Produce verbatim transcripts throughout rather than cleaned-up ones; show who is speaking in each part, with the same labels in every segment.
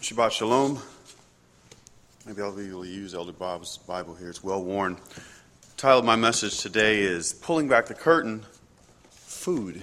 Speaker 1: Shabbat Shalom. Maybe I'll be able to use Elder Bob's Bible here. It's well worn. The title of my message today is Pulling Back the Curtain, Food.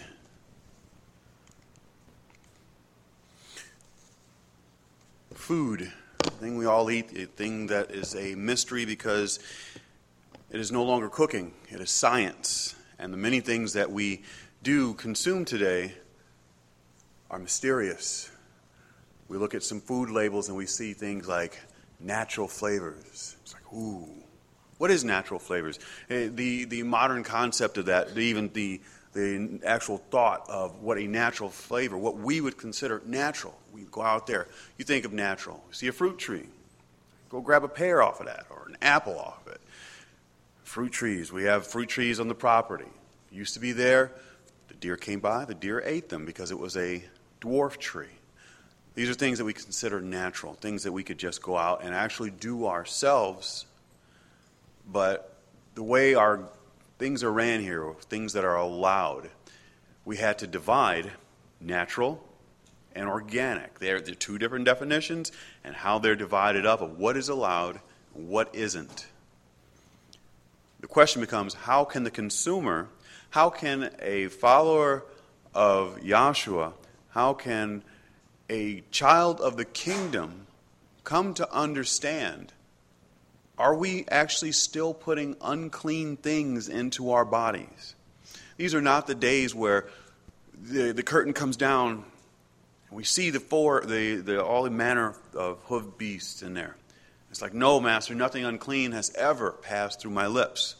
Speaker 1: Food, the thing we all eat, a thing that is a mystery because it is no longer cooking. It is science. And the many things that we do consume today are mysterious. We look at some food labels and we see things like natural flavors. It's like, ooh, what is natural flavors? The the modern concept of that, even the the actual thought of what a natural flavor, what we would consider natural. We go out there, you think of natural. You see a fruit tree, go grab a pear off of that or an apple off of it. Fruit trees, we have fruit trees on the property. Used to be there, the deer came by, the deer ate them because it was a dwarf tree. These are things that we consider natural, things that we could just go out and actually do ourselves. But the way our things are ran here, things that are allowed, we had to divide natural and organic. They're, they're two different definitions, and how they're divided up of what is allowed and what isn't. The question becomes, how can the consumer, how can a follower of Yahshua, how can a child of the kingdom come to understand, are we actually still putting unclean things into our bodies? These are not the days where the, the curtain comes down and we see the four, the, the all manner of hoofed beasts in there. It's like, no, Master, nothing unclean has ever passed through my lips.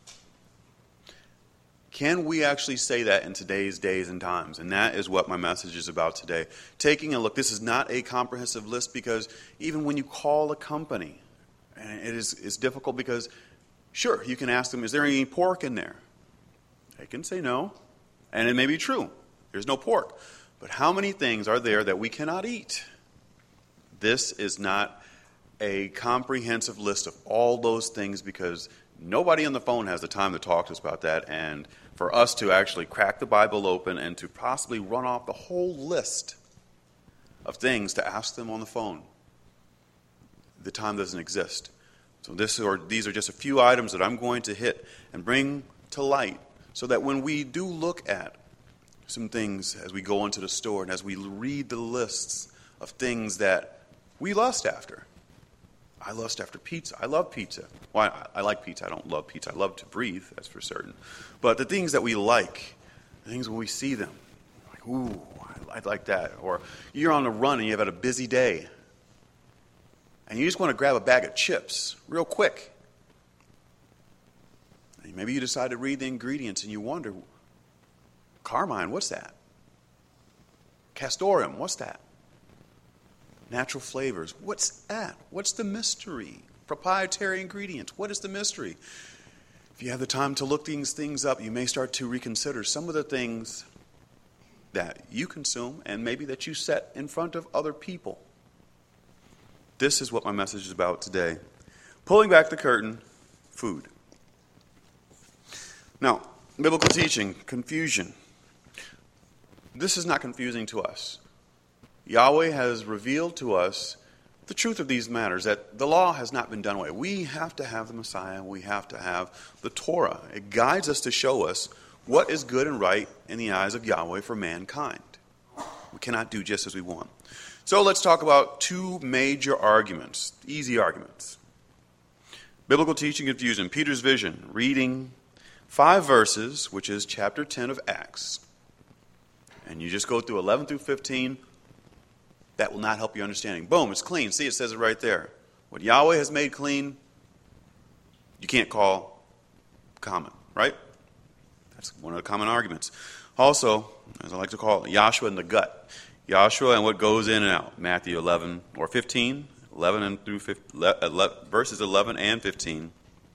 Speaker 1: Can we actually say that in today's days and times? And that is what my message is about today. Taking a look, this is not a comprehensive list because even when you call a company, and it is it's difficult because, sure, you can ask them, is there any pork in there? They can say no, and it may be true. There's no pork. But how many things are there that we cannot eat? This is not a comprehensive list of all those things because nobody on the phone has the time to talk to us about that, and for us to actually crack the Bible open and to possibly run off the whole list of things to ask them on the phone, the time doesn't exist. So this or these are just a few items that I'm going to hit and bring to light so that when we do look at some things as we go into the store and as we read the lists of things that we lust after. I lust after pizza. I love pizza. Well, I, I like pizza. I don't love pizza. I love to breathe, that's for certain. But the things that we like, the things when we see them, like, ooh, I, I like that. Or you're on a run and you've had a busy day, and you just want to grab a bag of chips real quick. And maybe you decide to read the ingredients and you wonder, Carmine, what's that? Castoreum, what's that? Natural flavors. What's that? What's the mystery? Proprietary ingredients. What is the mystery? If you have the time to look these things up, you may start to reconsider some of the things that you consume and maybe that you set in front of other people. This is what my message is about today. Pulling back the curtain, food. Now, biblical teaching, confusion. This is not confusing to us. Yahweh has revealed to us the truth of these matters, that the law has not been done away. We have to have the Messiah. We have to have the Torah. It guides us to show us what is good and right in the eyes of Yahweh for mankind. We cannot do just as we want. So let's talk about two major arguments, easy arguments. Biblical teaching confusion, Peter's vision, reading five verses, which is chapter ten of Acts. And you just go through eleven through fifteen. That will not help your understanding. Boom, it's clean. See, it says it right there. What Yahweh has made clean, you can't call common, right? That's one of the common arguments. Also, as I like to call it, Yahshua in the gut. Yahshua and what goes in and out. Matthew eleven or fifteen, eleven and through fifteen, verses eleven and fifteen.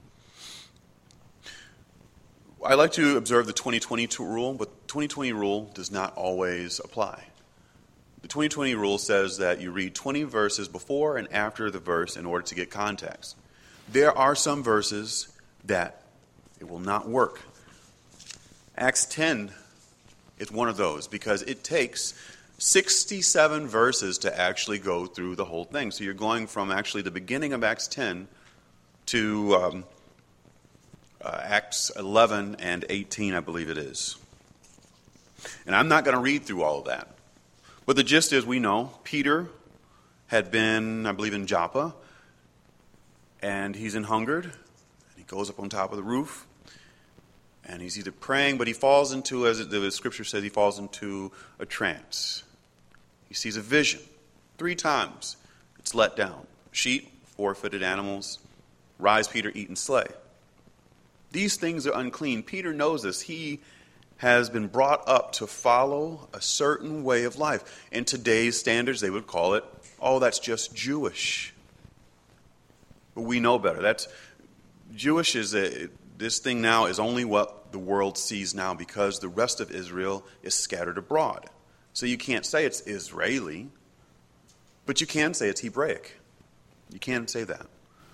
Speaker 1: I like to observe the twenty twenty rule, but the twenty twenty rule does not always apply. The twenty twenty rule says that you read twenty verses before and after the verse in order to get context. There are some verses that it will not work. Acts ten is one of those because it takes sixty-seven verses to actually go through the whole thing. So you're going from actually the beginning of Acts ten to um, uh, Acts eleven and eighteen, I believe it is. And I'm not going to read through all of that. But the gist is, we know Peter had been, I believe, in Joppa, and he's in hungered. He goes up on top of the roof, and he's either praying, but he falls into, as the scripture says, he falls into a trance. He sees a vision. Three times it's let down. Sheep, four-footed animals, rise, Peter, eat and slay. These things are unclean. Peter knows this. He has been brought up to follow a certain way of life. In today's standards, they would call it, oh, that's just Jewish. But we know better. That's Jewish is a, this thing now is only what the world sees now, because the rest of Israel is scattered abroad. So you can't say it's Israeli, but you can say it's Hebraic. You can say that.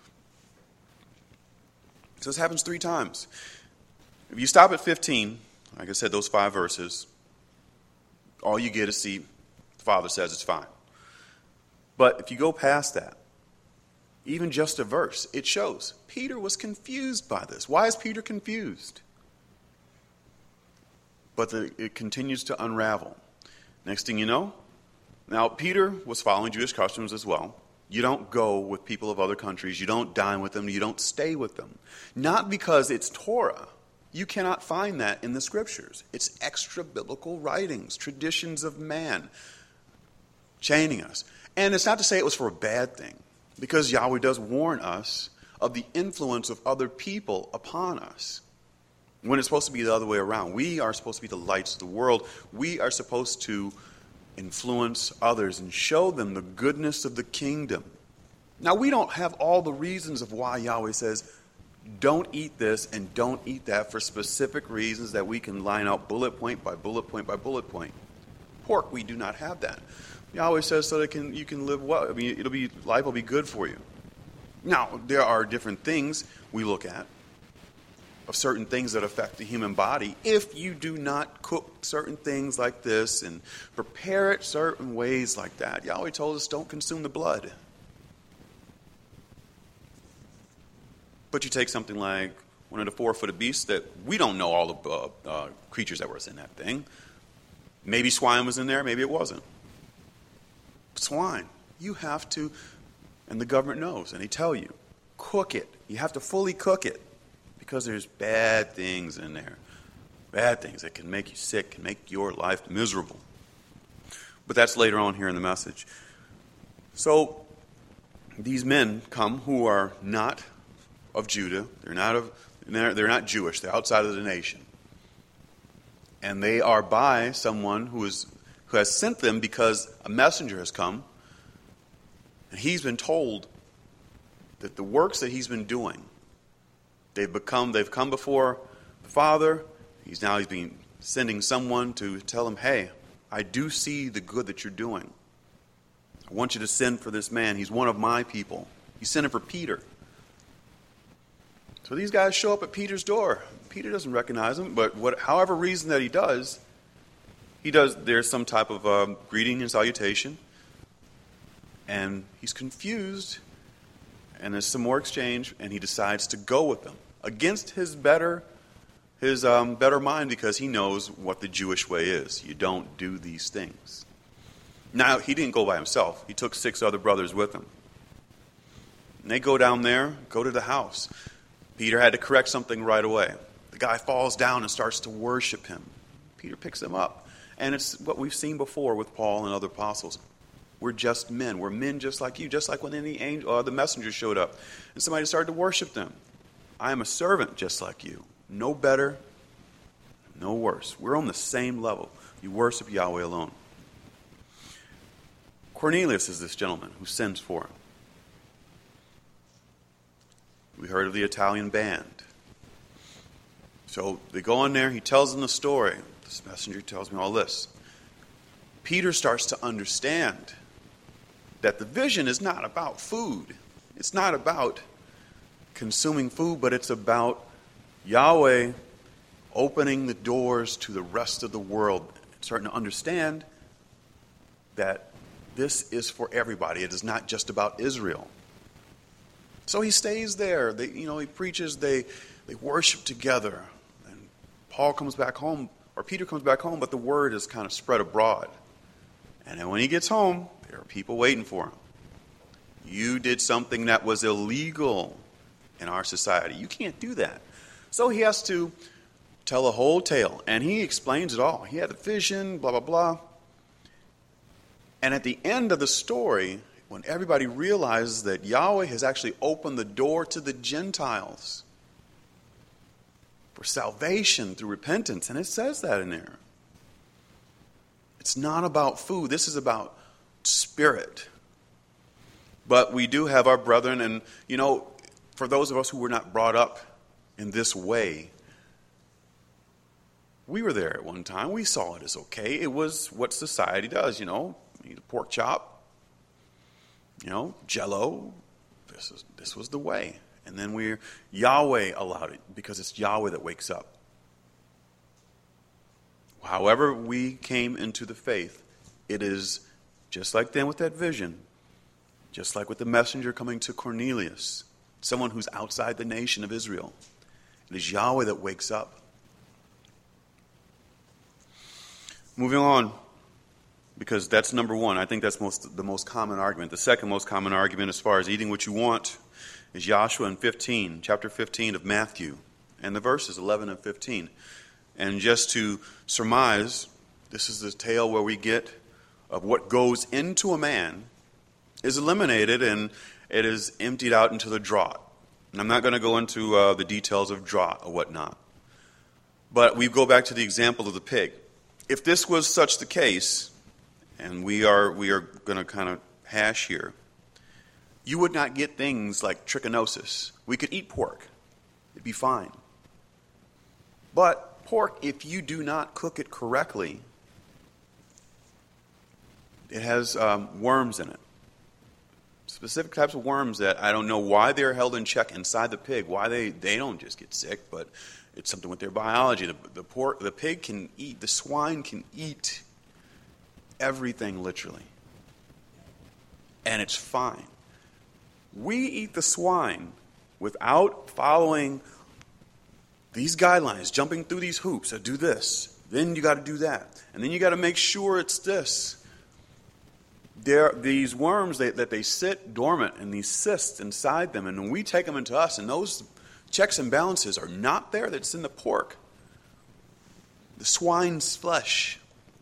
Speaker 1: So this happens three times. If you stop at fifteen, like I said, those five verses, all you get is, see, the Father says it's fine. But if you go past that, even just a verse, it shows Peter was confused by this. Why is Peter confused? But the, it continues to unravel. Next thing you know, now Peter was following Jewish customs as well. You don't go with people of other countries. You don't dine with them. You don't stay with them. Not because it's Torah. You cannot find that in the scriptures. It's extra biblical writings, traditions of man, chaining us. And it's not to say it was for a bad thing, because Yahweh does warn us of the influence of other people upon us, when it's supposed to be the other way around. We are supposed to be the lights of the world. We are supposed to influence others and show them the goodness of the kingdom. Now, we don't have all the reasons of why Yahweh says, don't eat this and don't eat that, for specific reasons that we can line out bullet point by bullet point by bullet point. Pork, we do not have that. Yahweh says so that can, you can live well. I mean, it'll be, life will be good for you. Now, there are different things we look at, of certain things that affect the human body. If you do not cook certain things like this and prepare it certain ways like that, Yahweh told us don't consume the blood. But you take something like one of the four-footed beasts that we don't know all the uh, uh, creatures that were in that thing. Maybe swine was in there, maybe it wasn't. Swine, you have to, and the government knows, and they tell you, cook it. You have to fully cook it, because there's bad things in there. Bad things that can make you sick, can make your life miserable. But that's later on here in the message. So these men come who are not of Judah. They're not of they're, they're not Jewish. They're outside of the nation. And they are by someone who is who has sent them, because a messenger has come, and he's been told that the works that he's been doing, they've become they've come before the Father. He's now he's been sending someone to tell him, hey, I do see the good that you're doing. I want you to send for this man. He's one of my people. He sent him for Peter. So these guys show up at Peter's door. Peter doesn't recognize him, but what, however reason that he does, he does. There's some type of uh, greeting and salutation, and he's confused. And there's some more exchange, and he decides to go with them against his better, his um, better mind, because he knows what the Jewish way is. You don't do these things. Now, he didn't go by himself. He took six other brothers with him. And they go down there, go to the house. Peter had to correct something right away. The guy falls down and starts to worship him. Peter picks him up. And it's what we've seen before with Paul and other apostles. We're just men. We're men just like you. Just like when any angel, uh, the messenger showed up and somebody started to worship them. I am a servant just like you. No better, no worse. We're on the same level. You worship Yahweh alone. Cornelius is this gentleman who sends for him. We heard of the Italian band. So they go in there. He tells them the story. This messenger tells me all this. Peter starts to understand that the vision is not about food. It's not about consuming food, but it's about Yahweh opening the doors to the rest of the world, starting to understand that this is for everybody. It is not just about Israel. So he stays there. They, you know, he preaches. They, they worship together. And Paul comes back home, or Peter comes back home, but the word is kind of spread abroad. And then when he gets home, there are people waiting for him. You did something that was illegal in our society. You can't do that. So he has to tell a whole tale, and he explains it all. He had a vision, blah, blah, blah. And at the end of the story, when everybody realizes that Yahweh has actually opened the door to the Gentiles for salvation through repentance, and it says that in there. It's not about food. This is about spirit. But we do have our brethren, and, you know, for those of us who were not brought up in this way, we were there at one time. We saw it as okay. It was what society does, you know. You eat a pork chop, you know, Jell-O. This is this was the way. And then we Yahweh allowed it because it's Yahweh that wakes up. However we came into the faith, it is just like then with that vision, just like with the messenger coming to Cornelius, someone who's outside the nation of Israel. It is Yahweh that wakes up. Moving on, because that's number one. I think that's most the most common argument. The second most common argument as far as eating what you want is Joshua in fifteen, chapter fifteen of Matthew, and the verses eleven and fifteen. And just to surmise, this is the tale where we get of what goes into a man is eliminated and it is emptied out into the draught. And I'm not going to go into uh, the details of draught or whatnot. But we go back to the example of the pig. If this was such the case, and we are we are going to kind of hash here, you would not get things like trichinosis. We could eat pork. It'd be fine. But pork, if you do not cook it correctly, it has um, worms in it. Specific types of worms that I don't know why they're held in check inside the pig, why they, they don't just get sick, but it's something with their biology. The, the pork, the pig can eat, the swine can eat everything literally. And it's fine. We eat the swine without following these guidelines, jumping through these hoops. So do this, then you got to do that, and then you got to make sure it's this. There, these worms they, that they sit dormant and these cysts inside them, and when we take them into us, and those checks and balances are not there. That's in the pork, the swine's flesh.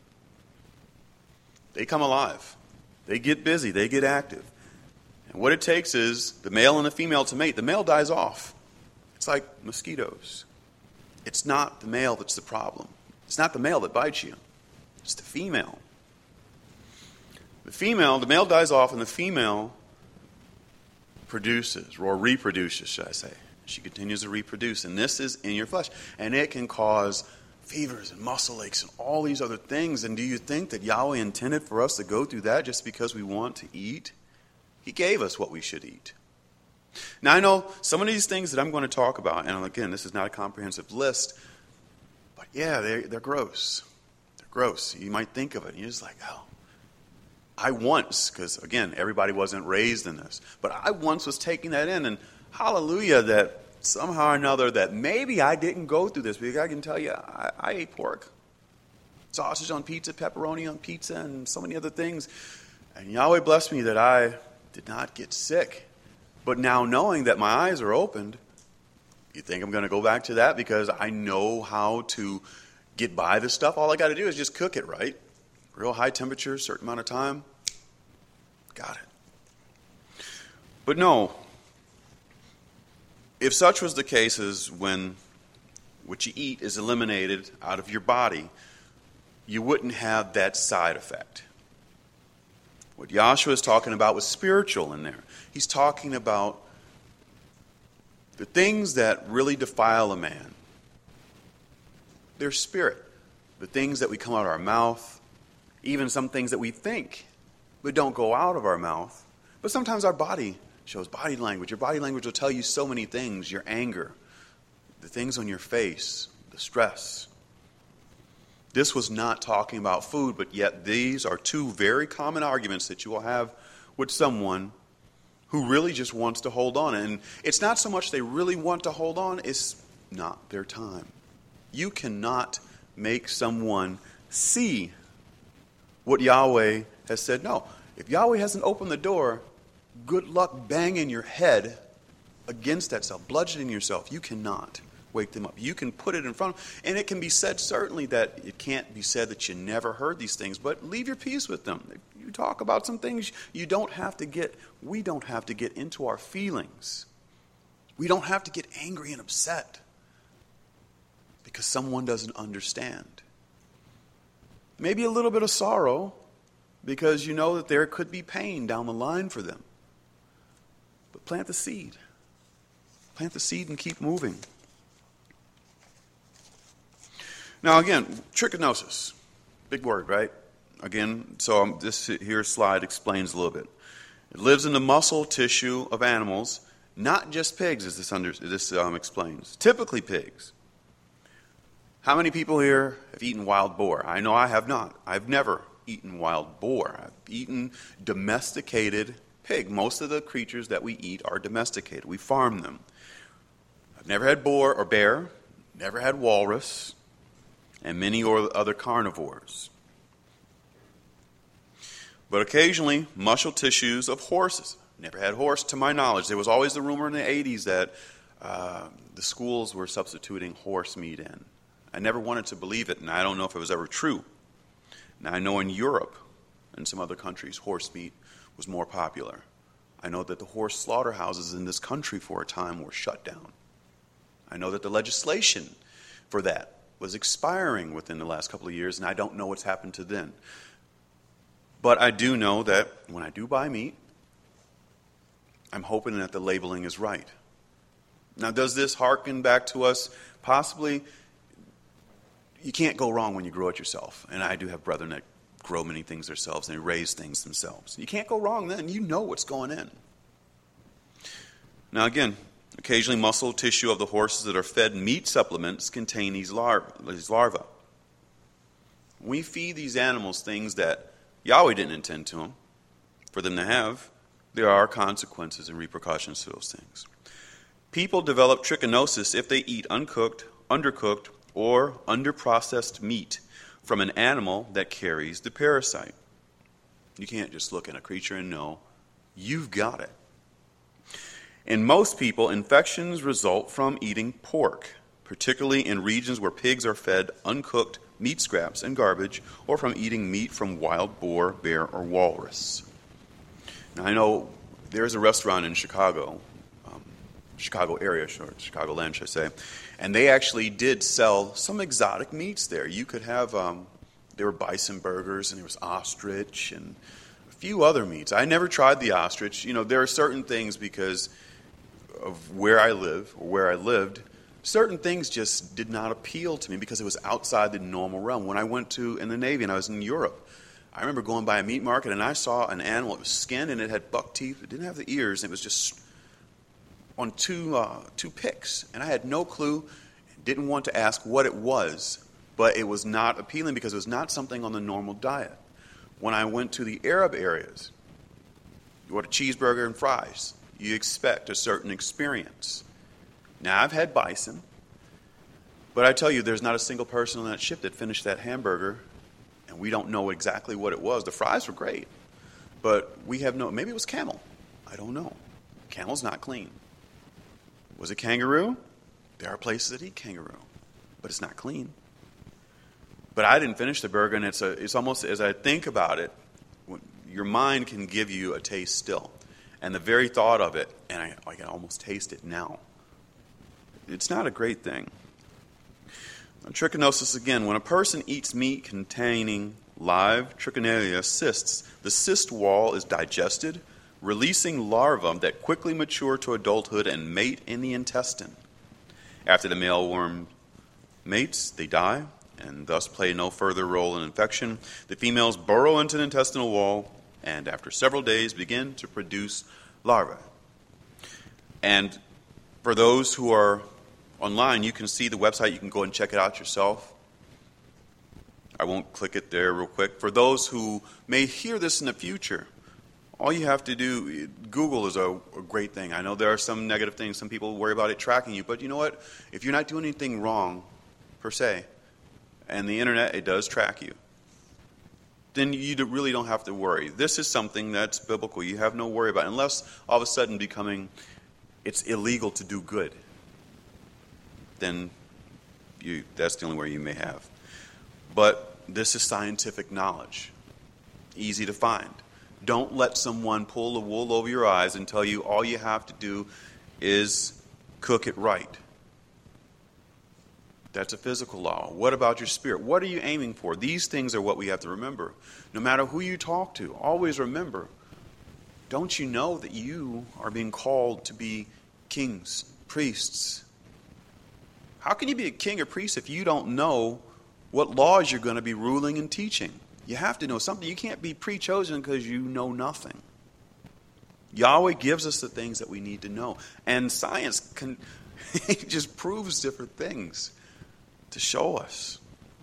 Speaker 1: They come alive. They get busy. They get active. And what it takes is the male and the female to mate. The male dies off. It's like mosquitoes. It's not the male that's the problem. It's not the male that bites you. It's the female. The female, the male dies off, and the female produces, or reproduces, should I say. She continues to reproduce, and this is in your flesh. And it can cause fevers and muscle aches and all these other things. And do you think that Yahweh intended for us to go through that just because we want to eat? He gave us what we should eat. Now, I know some of these things that I'm going to talk about, and again, this is not a comprehensive list, but yeah, they're, they're gross. They're gross. You might think of it, and you're just like, oh. I once, because again, everybody wasn't raised in this, but I once was taking that in, and hallelujah that somehow or another that maybe I didn't go through this, because I can tell you, I, I ate pork. Sausage on pizza, pepperoni on pizza, and so many other things. And Yahweh blessed me that I did not get sick. But now knowing that my eyes are opened, you think I'm going to go back to that because I know how to get by this stuff? All I got to do is just cook it, right? Real high temperature, certain amount of time. Got it. But no. If such was the case as when what you eat is eliminated out of your body, you wouldn't have that side effect. What Joshua is talking about was spiritual in there. He's talking about the things that really defile a man. Their spirit. The things that we come out of our mouth. Even some things that we think but don't go out of our mouth. But sometimes our body shows body language. Your body language will tell you so many things. Your anger. The things on your face. The stress. This was not talking about food, but yet these are two very common arguments that you will have with someone who really just wants to hold on. And it's not so much they really want to hold on, it's not their time. You cannot make someone see what Yahweh has said. No, if Yahweh hasn't opened the door, good luck banging your head against that self, bludgeoning yourself. You cannot wake them up. You can put it in front of them. And it can be said, certainly, that it can't be said that you never heard these things, but leave your peace with them. You talk about some things you don't have to get, we don't have to get into our feelings. We don't have to get angry and upset because someone doesn't understand. Maybe a little bit of sorrow because you know that there could be pain down the line for them. But plant the seed. Plant the seed and keep moving. Now again, trichinosis. Big word, right? Again, so um, this here slide explains a little bit. It lives in the muscle tissue of animals, not just pigs, as this, under, this um, explains. Typically pigs. How many people here have eaten wild boar? I know I have not. I've never eaten wild boar. I've eaten domesticated pig. Most of the creatures that we eat are domesticated. We farm them. I've never had boar or bear, never had walrus, and many other carnivores. But occasionally, muscle tissues of horses. Never had horse to my knowledge. There was always the rumor in the eighties that uh, the schools were substituting horse meat in. I never wanted to believe it, and I don't know if it was ever true. Now, I know in Europe and some other countries, horse meat was more popular. I know that the horse slaughterhouses in this country for a time were shut down. I know that the legislation for that was expiring within the last couple of years, and I don't know what's happened to then. But I do know that when I do buy meat, I'm hoping that the labeling is right. Now, does this harken back to us? Possibly. You can't go wrong when you grow it yourself. And I do have brethren that grow many things themselves, and they raise things themselves. You can't go wrong then. You know what's going in. Now, again, occasionally muscle tissue of the horses that are fed meat supplements contain these, lar- these larvae. We feed these animals things that Yahweh didn't intend to them, for them to have. There are consequences and repercussions to those things. People develop trichinosis if they eat uncooked, undercooked, or underprocessed meat from an animal that carries the parasite. You can't just look at a creature and know you've got it. In most people, infections result from eating pork, particularly in regions where pigs are fed uncooked meat scraps and garbage, or from eating meat from wild boar, bear, or walrus. Now, I know there's a restaurant in Chicago, um, Chicago area, Chicagoland, should I say, and they actually did sell some exotic meats there. You could have, um, there were bison burgers, and there was ostrich, and a few other meats. I never tried the ostrich. You know, there are certain things because of where I live, or where I lived, certain things just did not appeal to me because it was outside the normal realm. When I went to, in the Navy, and I was in Europe, I remember going by a meat market, and I saw an animal. It was skinned, and it had buck teeth. It didn't have the ears, and it was just on two uh, two picks. And I had no clue, didn't want to ask what it was, but it was not appealing because it was not something on the normal diet. When I went to the Arab areas, you order a cheeseburger and fries. You expect a certain experience. Now, I've had bison, but I tell you, there's not a single person on that ship that finished that hamburger, and we don't know exactly what it was. The fries were great, but we have no, maybe it was camel. I don't know. Camel's not clean. Was it kangaroo? There are places that eat kangaroo, but it's not clean. But I didn't finish the burger, and it's a, it's almost, as I think about it, your mind can give you a taste still. And the very thought of it, and I, I can almost taste it now, it's not a great thing. Trichinosis, again, when a person eats meat containing live Trichinella cysts, the cyst wall is digested, releasing larvae that quickly mature to adulthood and mate in the intestine. After the male worm mates, they die, and thus play no further role in infection. The females burrow into the intestinal wall, and after several days begin to produce larvae. And for those who are online, you can see the website. You can go and check it out yourself. I won't click it there real quick. For those who may hear this in the future, all you have to do, Google is a, a great thing. I know there are some negative things. Some people worry about it tracking you. But you know what? If you're not doing anything wrong, per se, and the internet, it does track you, then you really don't have to worry. This is something that's biblical. You have no worry about it, unless all of a sudden becoming, it's illegal to do good. Then you, that's the only worry you may have. But this is scientific knowledge, easy to find. Don't let someone pull the wool over your eyes and tell you all you have to do is cook it right. That's a physical law. What about your spirit? What are you aiming for? These things are what we have to remember. No matter who you talk to, always remember, don't you know that you are being called to be kings, priests? How can you be a king or priest if you don't know what laws you're going to be ruling and teaching? You have to know something. You can't be pre-chosen because you know nothing. Yahweh gives us the things that we need to know. And science can, it just proves different things to show us.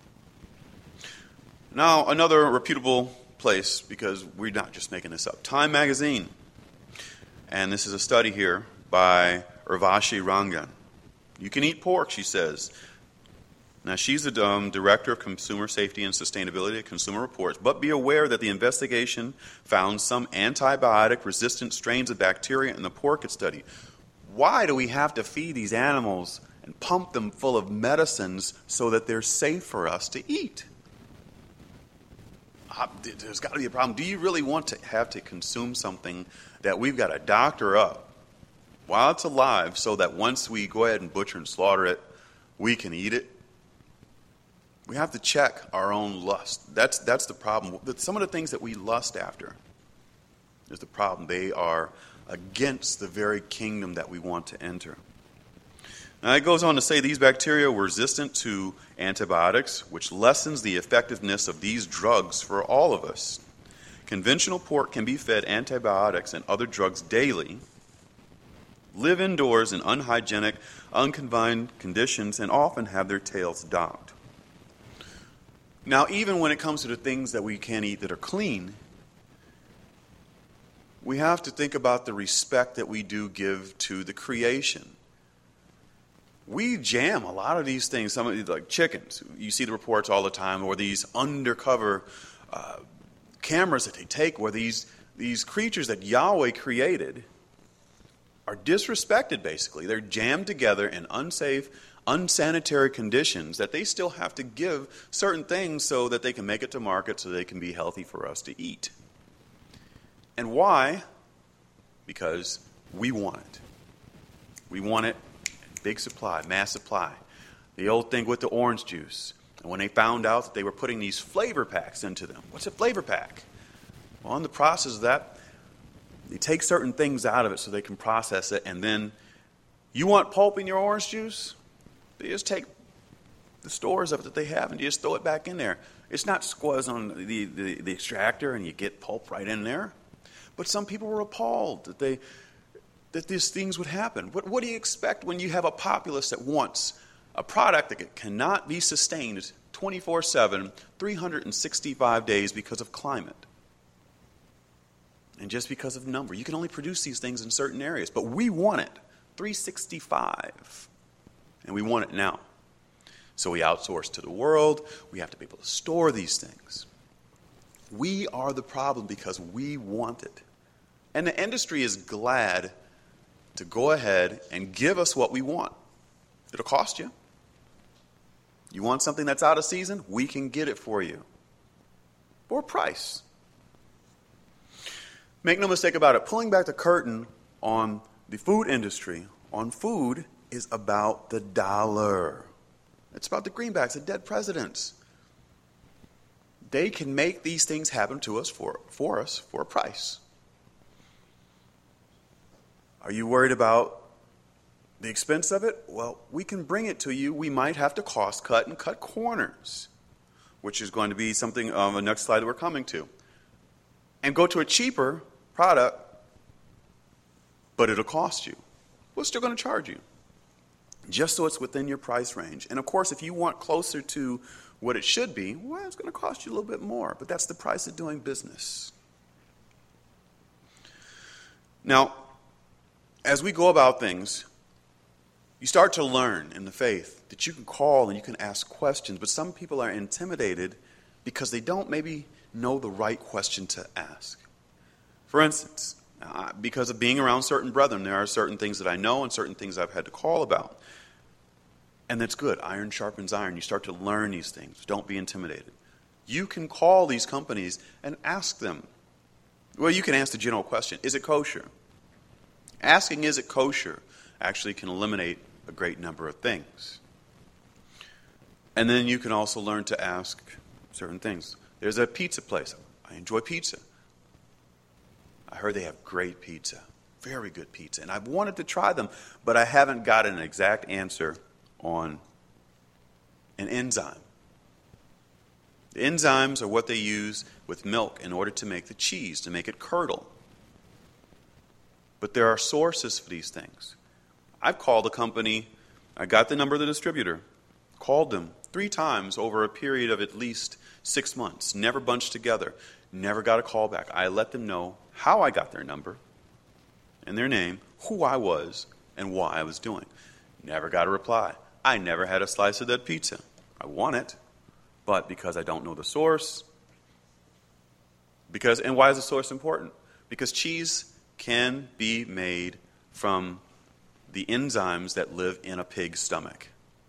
Speaker 1: Now, another reputable place, because we're not just making this up. Time Magazine. And this is a study here by Urvashi Rangan. You can eat pork, she says. Now, she's the um, Director of Consumer Safety and Sustainability at Consumer Reports, but be aware that the investigation found some antibiotic-resistant strains of bacteria in the pork it studied. Why do we have to feed these animals and pump them full of medicines so that they're safe for us to eat? Uh, there's got to be a problem. Do you really want to have to consume something that we've got to doctor up while it's alive so that once we go ahead and butcher and slaughter it, we can eat it? We have to check our own lust. That's that's the problem. Some of the things that we lust after is the problem. They are against the very kingdom that we want to enter. Now, it goes on to say these bacteria were resistant to antibiotics, which lessens the effectiveness of these drugs for all of us. Conventional pork can be fed antibiotics and other drugs daily, live indoors in unhygienic, unconfined conditions, and often have their tails docked. Now, even when it comes to the things that we can't eat that are clean, we have to think about the respect that we do give to the creation. We jam a lot of these things, some of these, like chickens. You see the reports all the time, or these undercover uh, cameras that they take where these, these creatures that Yahweh created are disrespected, basically. They're jammed together in unsafe, unsanitary conditions that they still have to give certain things so that they can make it to market so they can be healthy for us to eat. And why? Because we want it. We want it in big supply, mass supply. The old thing with the orange juice. And when they found out that they were putting these flavor packs into them. What's a flavor pack? Well, in the process of that, they take certain things out of it so they can process it. And then you want pulp in your orange juice? They just take the stores of it that they have and you just throw it back in there. It's not squeeze on the, the, the extractor and you get pulp right in there. But some people were appalled that they that these things would happen. What, what do you expect when you have a populace that wants a product that cannot be sustained twenty-four seven, three hundred sixty-five days because of climate? And just because of number. You can only produce these things in certain areas. But we want it three sixty-five. And we want it now. So we outsource to the world. We have to be able to store these things. We are the problem because we want it. And the industry is glad to go ahead and give us what we want. It'll cost you. You want something that's out of season? We can get it for you. For a price. Make no mistake about it. Pulling back the curtain on the food industry, on food, is about the dollar. It's about the greenbacks, the dead presidents. They can make these things happen to us for, for us for a price. Are you worried about the expense of it? Well, we can bring it to you. We might have to cost cut and cut corners, which is going to be something on the next slide that we're coming to. And go to a cheaper product, but it'll cost you. We're still going to charge you, just so it's within your price range. And of course, if you want closer to what it should be, well, it's going to cost you a little bit more, but that's the price of doing business. Now, as we go about things, you start to learn in the faith that you can call and you can ask questions, but some people are intimidated because they don't maybe know the right question to ask. For instance, uh, because of being around certain brethren, there are certain things that I know and certain things I've had to call about. And that's good. Iron sharpens iron. You start to learn these things. Don't be intimidated. You can call these companies and ask them. Well, you can ask the general question, is it kosher? Asking, is it kosher, actually can eliminate a great number of things. And then you can also learn to ask certain things. There's a pizza place. I enjoy pizza. I heard they have great pizza, very good pizza. And I've wanted to try them, but I haven't got an exact answer on an enzyme. The enzymes are what they use with milk in order to make the cheese, to make it curdle. But there are sources for these things. I've called a company, I got the number of the distributor, called them three times over a period of at least six months, never bunched together, never got a call back. I let them know how I got their number and their name, who I was, and why I was doing. Never got a reply. I never had a slice of that pizza. I want it, but because I don't know the source, because and why is the source important? Because cheese can be made from the enzymes that live in a pig's stomach.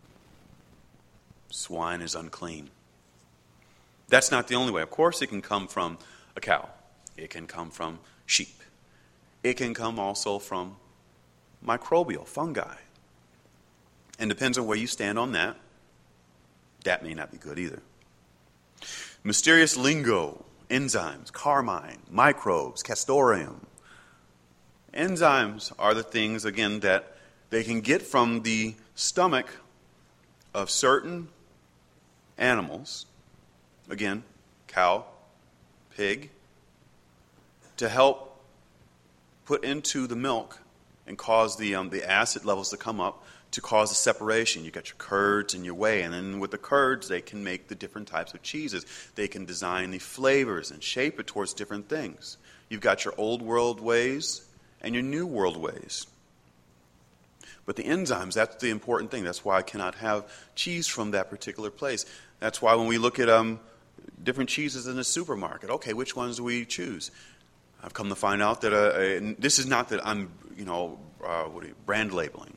Speaker 1: Swine is unclean. That's not the only way. Of course, it can come from a cow. It can come from sheep. It can come also from microbial fungi. And depends on where you stand on that. That may not be good either. Mysterious lingo, enzymes, carmine, microbes, castoreum. Enzymes are the things, again, that they can get from the stomach of certain animals, again, cow, pig, to help put into the milk and cause the um, the acid levels to come up to cause a separation. You got your curds and your whey, and then with the curds, they can make the different types of cheeses. They can design the flavors and shape it towards different things. You've got your old world ways and your new world ways. But the enzymes, that's the important thing. That's why I cannot have cheese from that particular place. That's why when we look at um, different cheeses in the supermarket, okay, which ones do we choose? I've come to find out that uh, uh, this is not that I'm, you know, uh, what are you, brand labeling.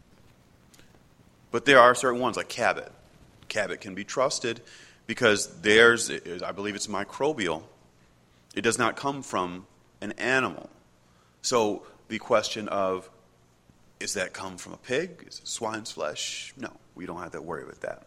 Speaker 1: But there are certain ones like Cabot. Cabot can be trusted because theirs, I believe it's microbial. It does not come from an animal. So the question of, is that come from a pig? Is it swine's flesh? No, we don't have to worry with that.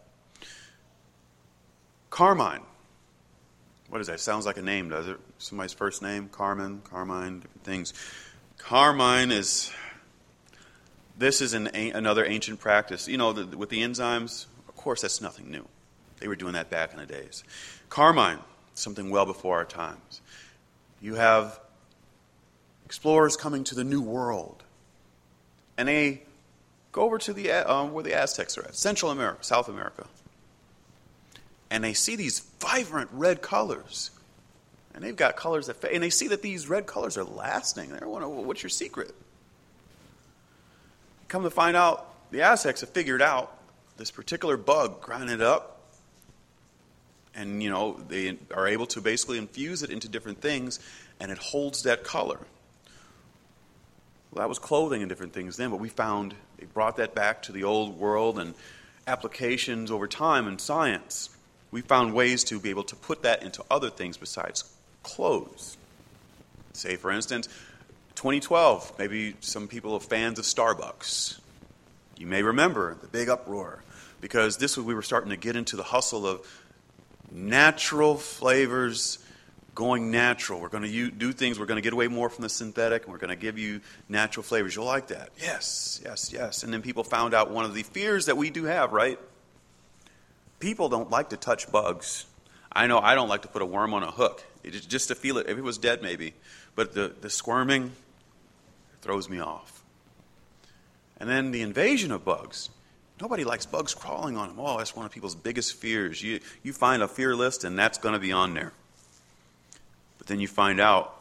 Speaker 1: Carmine. What is that? Sounds like a name, does it? Somebody's first name? Carmen, Carmine, different things. Carmine is, this is an, another ancient practice. You know, the, with the enzymes, of course, that's nothing new. They were doing that back in the days. Carmine, something well before our times. You have explorers coming to the New World. And they go over to the uh, where the Aztecs are at, Central America, South America. And they see these vibrant red colors. And they've got colors that fade. And they see that these red colors are lasting. They're wondering, well, what's your secret? Come to find out, the Aztecs have figured out this particular bug, grind it up. And, you know, they are able to basically infuse it into different things. And it holds that color. Well, that was clothing and different things then, but we found they brought that back to the old world and applications over time in science. We found ways to be able to put that into other things besides clothes. Say, for instance, twenty twelve, maybe some people are fans of Starbucks. You may remember the big uproar because this was we were starting to get into the hustle of natural flavors. Going natural. We're going to do things. We're going to get away more from the synthetic, and we're going to give you natural flavors. You'll like that. Yes, yes, yes. And then people found out one of the fears that we do have, right? People don't like to touch bugs. I know I don't like to put a worm on a hook. It is just to feel it. If it was dead, maybe. But the, the squirming throws me off. And then the invasion of bugs Nobody likes bugs crawling on them. Oh, that's one of people's biggest fears. You, you find a fear list, and that's going to be on there. But then you find out,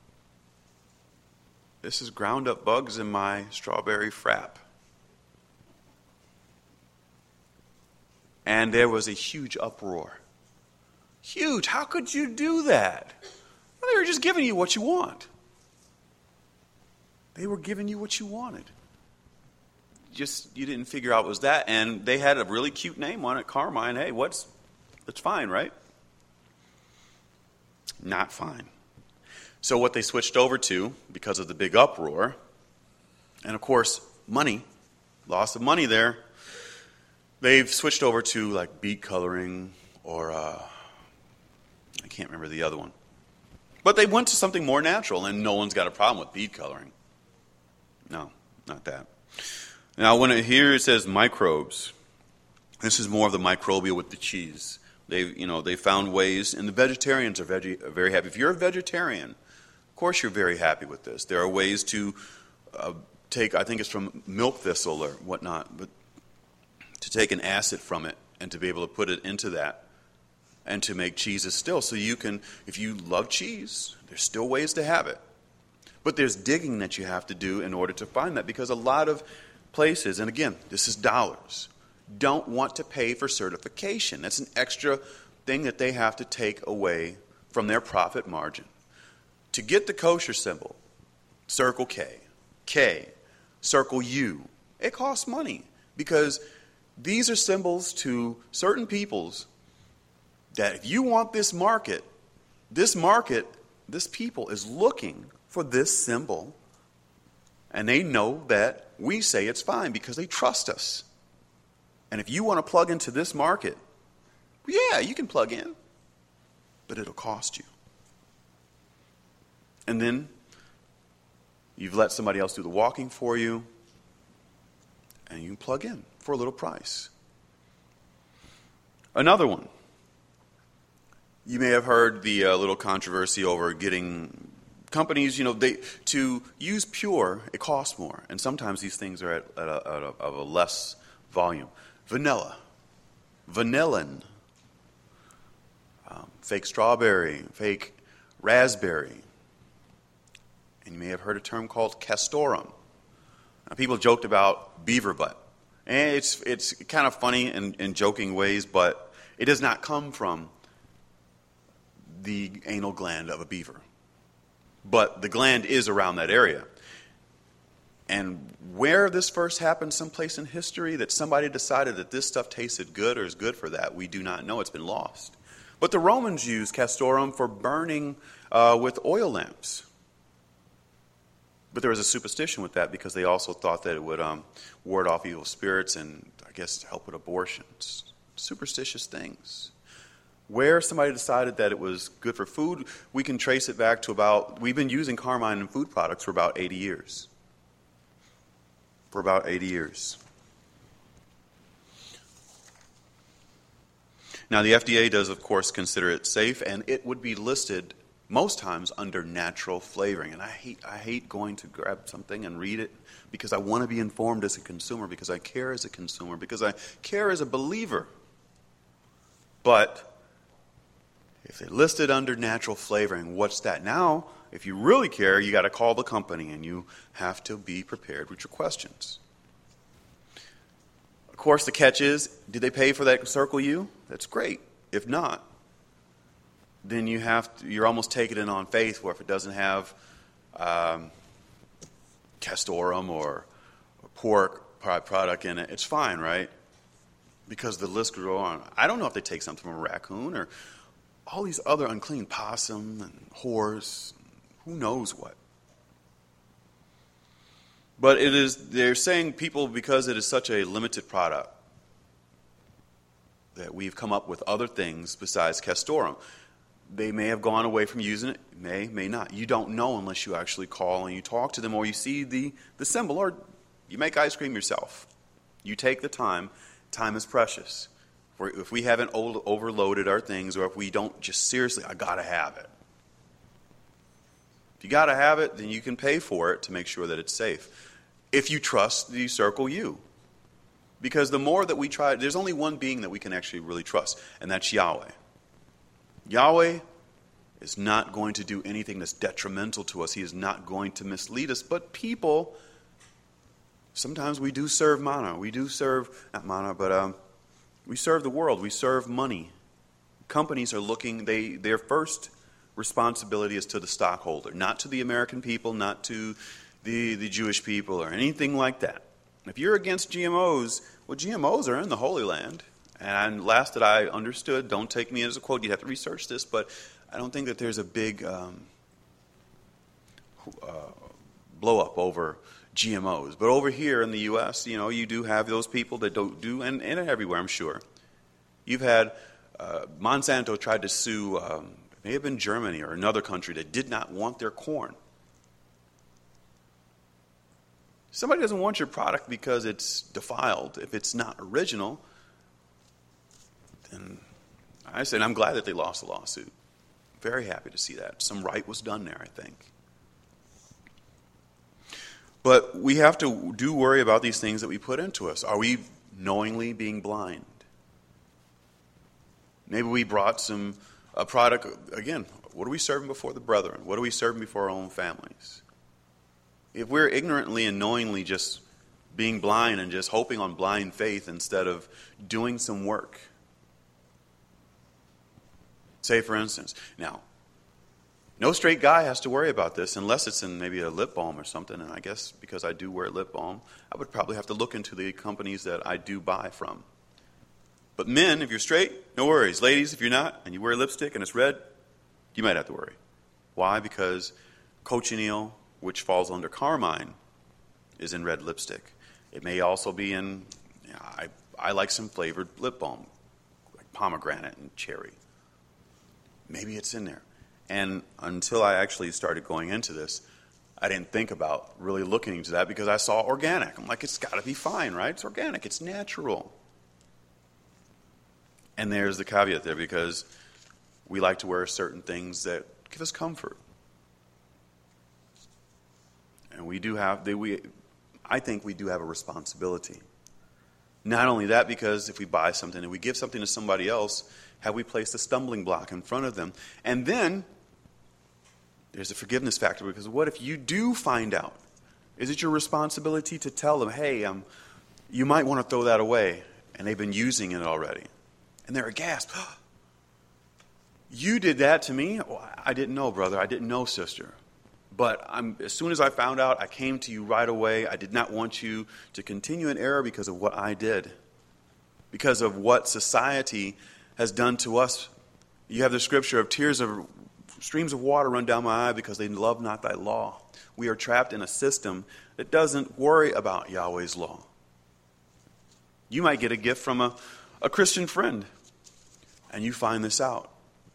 Speaker 1: this is ground up bugs in my strawberry frap. And there was a huge uproar. Huge. How could you do that? Well, they were just giving you what you want. They were giving you what you wanted. Just, you didn't figure out it was that. And they had a really cute name on it, Carmine. Hey, what's, it's fine, right? Not fine. So what they switched over to, because of the big uproar, and of course, money, loss of money there, they've switched over to like beet coloring or, uh, I can't remember the other one. But they went to something more natural, and no one's got a problem with beet coloring. No, not that. Now, when it, here it says microbes, this is more of the microbial with the cheese. They, you know, they found ways, and the vegetarians are, veg- are very happy. If you're a vegetarian, of course you're very happy with this. There are ways to uh, take, I think it's from milk thistle or whatnot, but to take an acid from it and to be able to put it into that and to make cheeses still. So you can, if you love cheese, there's still ways to have it. But there's digging that you have to do in order to find that, because a lot of places, and again, this is dollars, don't want to pay for certification. That's an extra thing that they have to take away from their profit margin. To get the kosher symbol, Circle K, K, Circle U, it costs money, because these are symbols to certain peoples that if you want this market, this market, this people is looking for this symbol, and they know that we say it's fine because they trust us. And if you want to plug into this market, yeah, you can plug in, but it'll cost you. And then you've let somebody else do the walking for you, and you can plug in for a little price. Another one. You may have heard the uh, little controversy over getting companies, you know, they to use pure, it costs more. And sometimes these things are at, at, a, at a, of a less volume. Vanilla, vanillin, um, fake strawberry, fake raspberry. And you may have heard a term called castoreum. Now, people joked about beaver butt. And it's it's kind of funny in, in joking ways, but it does not come from the anal gland of a beaver. But the gland is around that area. And where this first happened, someplace in history, that somebody decided that this stuff tasted good or is good for that, we do not know. It's been lost. But the Romans used castoreum for burning uh, with oil lamps. But there was a superstition with that because they also thought that it would um, ward off evil spirits and, I guess, help with abortions. Superstitious things. Where somebody decided that it was good for food, we can trace it back to about, we've been using carmine in food products for about eighty years. For about eighty years. Now, the F D A does, of course, consider it safe, and it would be listed most times under natural flavoring. And I hate I hate going to grab something and read it because I want to be informed as a consumer, because I care as a consumer, because I care as a believer. But if they list it under natural flavoring, what's that? Now, if you really care, you got to call the company and you have to be prepared with your questions. Of course, the catch is, did they pay for that Circle U? That's great. If not, then you have to, you're almost taking it on faith, where if it doesn't have um, castoreum or, or pork product in it, it's fine, right? Because the list could go on. I don't know if they take something from a raccoon or all these other unclean, possum and horse, who knows what. But it is, they're saying people, because it is such a limited product, that we've come up with other things besides castoreum. They may have gone away from using it, may, may not. You don't know unless you actually call and you talk to them, or you see the, the symbol, or you make ice cream yourself. You take the time. Time is precious. If we haven't overloaded our things, or if we don't just seriously, I got to have it. If you got to have it, then you can pay for it to make sure that it's safe. If you trust the Circle U. Because the more that we try, there's only one being that we can actually really trust, and that's Yahweh. Yahweh is not going to do anything that's detrimental to us. He is not going to mislead us. But people, sometimes we do serve mana. We do serve, not mana, but um, we serve the world. We serve money. Companies are looking, they their first responsibility is to the stockholder, not to the American people, not to the, the Jewish people or anything like that. If you're against G M Os, well, G M Os are in the Holy Land. And last that I understood, don't take me as a quote, you'd have to research this, but I don't think that there's a big um, uh, blow up over G M Os. But over here in the U S, you know, you do have those people that don't do, and, and everywhere, I'm sure. You've had uh, Monsanto tried to sue, um, it may have been Germany or another country that did not want their corn. Somebody doesn't want your product because it's defiled. If it's not original, then I said, I'm glad that they lost the lawsuit. Very happy to see that. Some right was done there, I think. But we have to do worry about these things that we put into us. Are we knowingly being blind? Maybe we brought some a product, again, what are we serving before the brethren? What are we serving before our own families? If we're ignorantly and knowingly just being blind and just hoping on blind faith instead of doing some work. Say, for instance, now, no straight guy has to worry about this unless it's in maybe a lip balm or something. And I guess because I do wear lip balm, I would probably have to look into the companies that I do buy from. But men, if you're straight, no worries. Ladies, if you're not, and you wear lipstick and it's red, you might have to worry. Why? Because cochineal, which falls under carmine, is in red lipstick. It may also be in, you know, I, I like some flavored lip balm, like pomegranate and cherry. Maybe it's in there. And until I actually started going into this, I didn't think about really looking into that because I saw organic. I'm like, it's got to be fine, right? It's organic. It's natural. And there's the caveat there because we like to wear certain things that give us comfort. And we do have, they, we, I think we do have a responsibility. Not only that, because if we buy something and we give something to somebody else, have we placed a stumbling block in front of them? And then there's a forgiveness factor, because what if you do find out? Is it your responsibility to tell them, hey, um, you might want to throw that away, and they've been using it already? And they're aghast. You did that to me? Oh, I didn't know, brother. I didn't know, sister. But I'm, as soon as I found out, I came to you right away. I did not want you to continue in error because of what I did, because of what society has done to us. You have the scripture of tears of streams of water run down my eye because they love not thy law. We are trapped in a system that doesn't worry about Yahweh's law. You might get a gift from a, a Christian friend, and you find this out.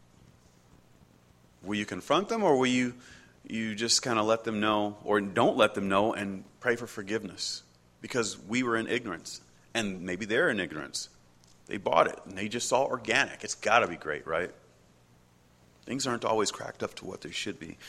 Speaker 1: Will you confront them, or will you you just kind of let them know, or don't let them know, and pray for forgiveness? Because we were in ignorance, and maybe they're in ignorance. They bought it, and they just saw organic. It's got to be great, right? Things aren't always cracked up to what they should be.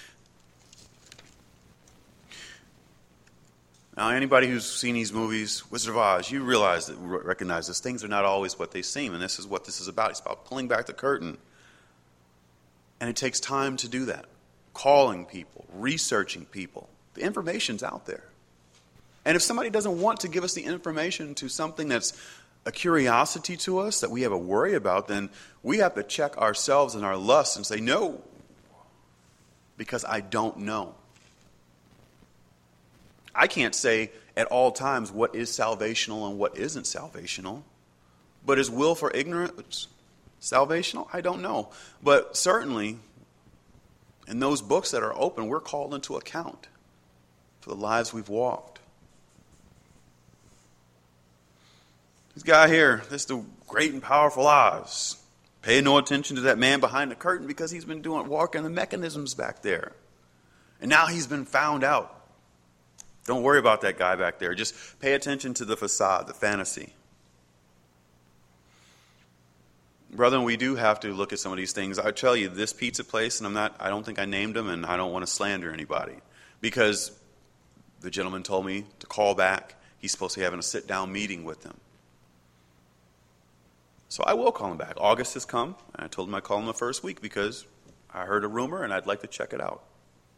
Speaker 1: Now, anybody who's seen these movies, Wizard of Oz, you realize that, recognize this. Things are not always what they seem, and this is what this is about. It's about pulling back the curtain. And it takes time to do that. Calling people, researching people. The information's out there. And if somebody doesn't want to give us the information to something that's a curiosity to us, that we have a worry about, then we have to check ourselves and our lusts and say, no, because I don't know. I can't say at all times what is salvational and what isn't salvational. But is will for ignorance salvational? I don't know. But certainly, in those books that are open, we're called into account for the lives we've walked. This guy here, this is the great and powerful Oz. Pay no attention to that man behind the curtain because he's been doing walking the mechanisms back there. And now he's been found out. Don't worry about that guy back there. Just pay attention to the facade, the fantasy. Brethren, we do have to look at some of these things. I tell you, this pizza place, and I'm not, I don't think I named them, and I don't want to slander anybody, because the gentleman told me to call back. He's supposed to be having a sit-down meeting with them. So I will call him back. August has come, and I told him I'd call him the first week because I heard a rumor and I'd like to check it out.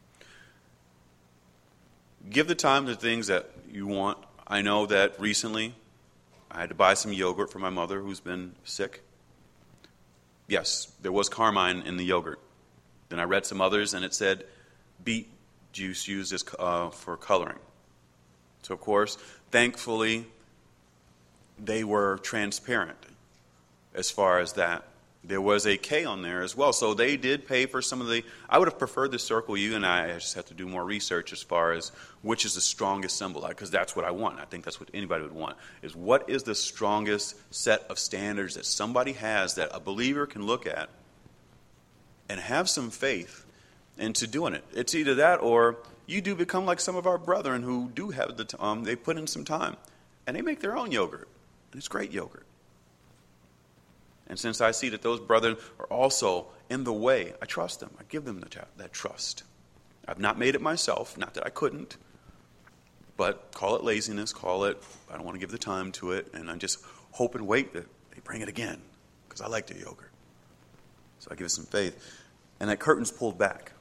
Speaker 1: Give the time to things that you want. I know that recently I had to buy some yogurt for my mother who's been sick. Yes, there was carmine in the yogurt. Then I read some others and it said beet juice used as, uh, for coloring. So, of course, thankfully, they were transparent as far as that. There was a K on there as well. So they did pay for some of the... I would have preferred the Circle U, and I just have to do more research as far as which is the strongest symbol, because that's what I want. I think that's what anybody would want, is what is the strongest set of standards that somebody has that a believer can look at and have some faith into doing it. It's either that or you do become like some of our brethren who do have the... Um, they put in some time, and they make their own yogurt, and it's great yogurt. And since I see that those brethren are also in the way, I trust them. I give them the, that trust. I've not made it myself, not that I couldn't, but call it laziness, call it, I don't want to give the time to it, and I just hope and wait that they bring it again, because I like the yogurt. So I give it some faith. And that curtain's pulled back.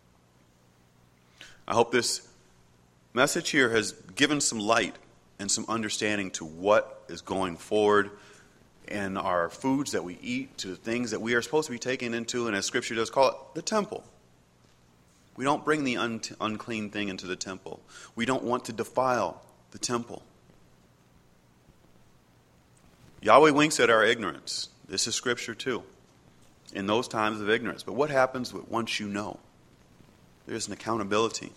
Speaker 1: I hope this message here has given some light and some understanding to what is going forward and our foods that we eat, to the things that we are supposed to be taking into, and as Scripture does call it, the temple. We don't bring the un- unclean thing into the temple. We don't want to defile the temple. Yahweh winks at our ignorance. This is Scripture too, in those times of ignorance. But what happens once you know? There's an accountability.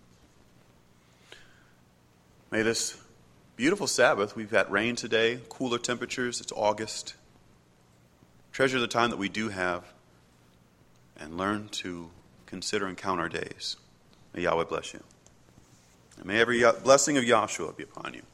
Speaker 1: May this beautiful Sabbath. We've got rain today, cooler temperatures. It's August. Treasure the time that we do have and learn to consider and count our days. May Yahweh bless you. And may every blessing of Yahshua be upon you.